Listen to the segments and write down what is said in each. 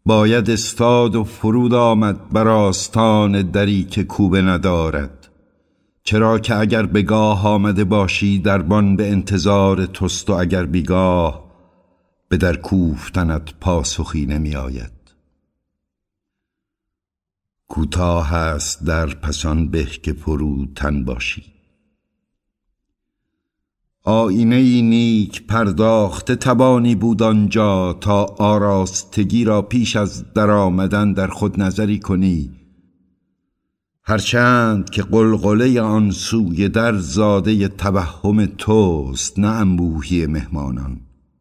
باید استاد و فرود آمد بر آستان دری که کوبه ندارد. چرا که اگر بگاه آمده باشی دربان به انتظار توست و اگر بیگاه به در کوفتنت پاسخی نمی آید. کوتاه است در پسان به که فروتن باشی. آینه ای نیک پرداخته توانی بود آنجا تا آراستگی را پیش از در آمدن در خود نظری کنی، هرچند که قلقله آن سوی در زاده توهم توست نه انبوهی مهمانان،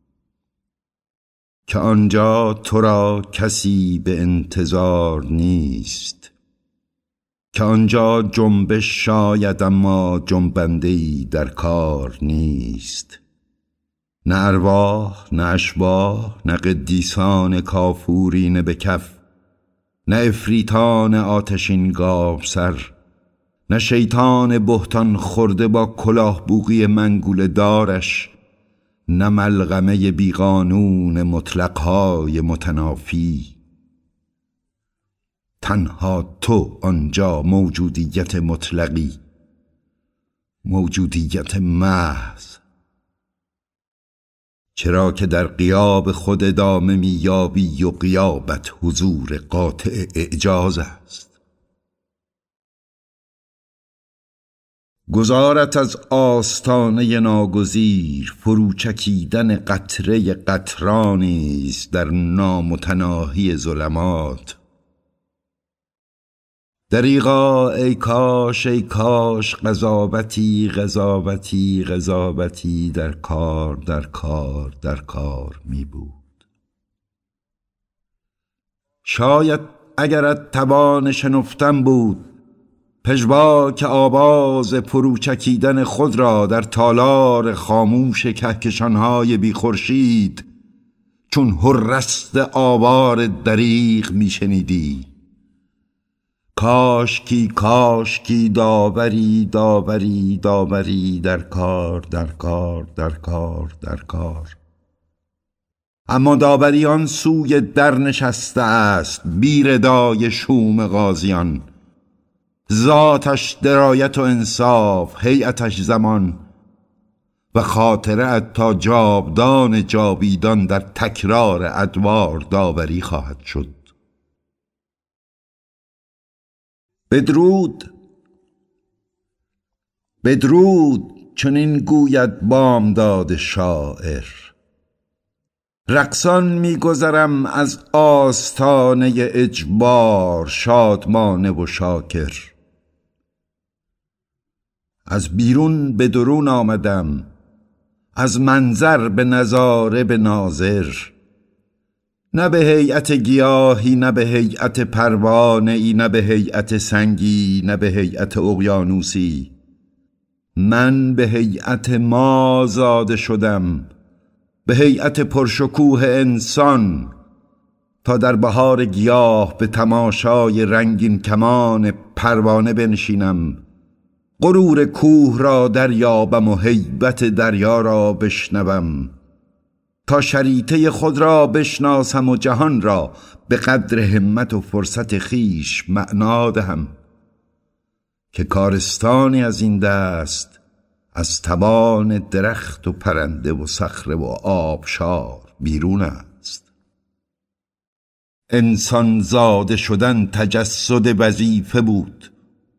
که آنجا تو را کسی به انتظار نیست، که آنجا جنبش شاید اما جنبنده‌ای در کار نیست. نه ارواح نه اشباح نه قدیسان کافورین به کف، نه افریتان آتشین گاو سر، نه شیطان بهتان خورده با کلاه بوقی منگول دارش، نه ملغمه بیقانون مطلقهای متنافی. تنها تو آنجا موجودیت مطلقی، موجودیت محض. چرا که در غیاب خود ادامه می یابی و غیابت حضور قاطع اعجاز است. گذارت از آستانه ناگزیر فروچکیدن قطره قطرانی است در نامتناهی ظلمات. دریغا ای کاش ای کاش قضاوتی قضاوتی قضاوتی در کار در کار در کار می بود. شاید اگرت توان شنفتن بود پژواک آواز فروچکیدن خود را در تالار خاموش کهکشان‌های بی خورشید چون هررست آوار دریغ می شنیدی. کاشکی کاشکی داوری داوری داوری در کار در کار در کار در کار. اما داوری آن سوی در نشسته است بی ردای شوم غازیان، ذاتش درایت و انصاف، هیئتش زمان و خاطره‌ات تا جاودان جاویدان در تکرار ادوار داوری خواهد شد. بدرود بدرود چنین گوید بامداد شاعر. رقصان می‌گذرم از آستانه اجبار شادمانه و شاکر. از بیرون به درون آمدم، از منظر به نظاره به ناظر. نه به هیئت گیاهی نه به هیئت پروانه‌ای نه به هیئت سنگی نه به هیئت اقیانوسی. من به هیئت ما زاده شدم، به هیئت پرشکوه انسان، تا در بهار گیاه به تماشای رنگین کمان پروانه بنشینم، غرور کوه را دریابم و هیبت دریا را بشنوم، تا شریطه خود را بشناسم و جهان را به قدر همت و فرصت خیش معنا دهم، که کارستانی از این دست از توان درخت و پرنده و صخره و آبشار بیرون است. انسان زاده شدن تجسد وظیفه بود،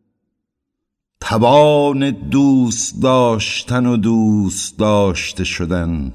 توان دوست داشتن و دوست داشته شدن،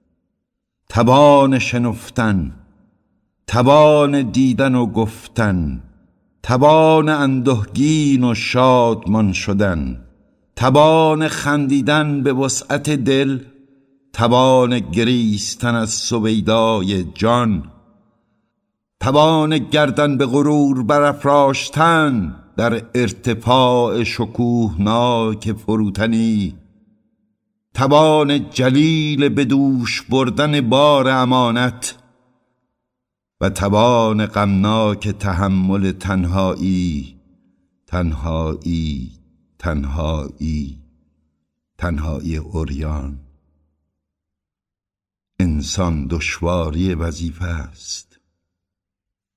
توان شنفتن، توان دیدن و گفتن، توان اندوهگین و شادمان شدن، توان خندیدن به وسعت دل، توان گریستن از سویدای جان، توان گردن به غرور برافراشتن در ارتفاع شکوهناک فروتنی، توان جلیل به دوش بردن بار امانت و توان غمناک تحمل تنهایی تنهایی تنهایی تنهایی عریان. انسان دشواری وظیفه است.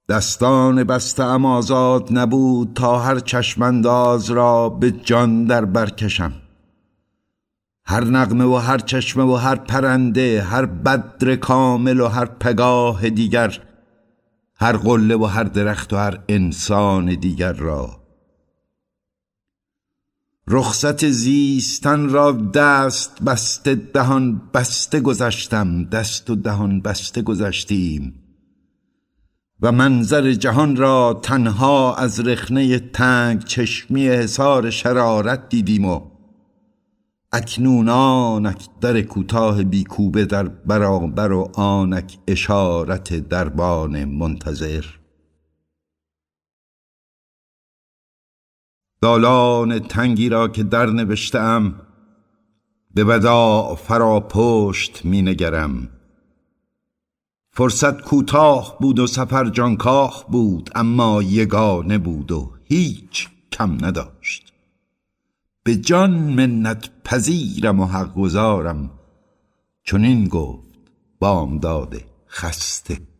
دستان بسته ام آزاد نبود تا هر چشمانداز را به جان در برکشم. هر نغمه و هر چشمه و هر پرنده، هر بدر کامل و هر پگاه دیگر، هر قله و هر درخت و هر انسان دیگر را. رخصت زیستن را دست بسته دهان بسته گذشتم، دست و دهان بسته گذشتیم و منظر جهان را تنها از رخنه تنگ چشمی حصار شرارت دیدیم و اکنون آنک در کوتاه بیکوبه در برابر و آنک اشارت دربان منتظر. دالان تنگی را که در نوشتم به وداع فرا پشت می نگرم. فرصت کوتاه بود و سفر جانکاه بود، اما یگانه بود و هیچ کم نداشت. به جان منت پذیرم و حق گزارم، چنین گفت بامداد خسته.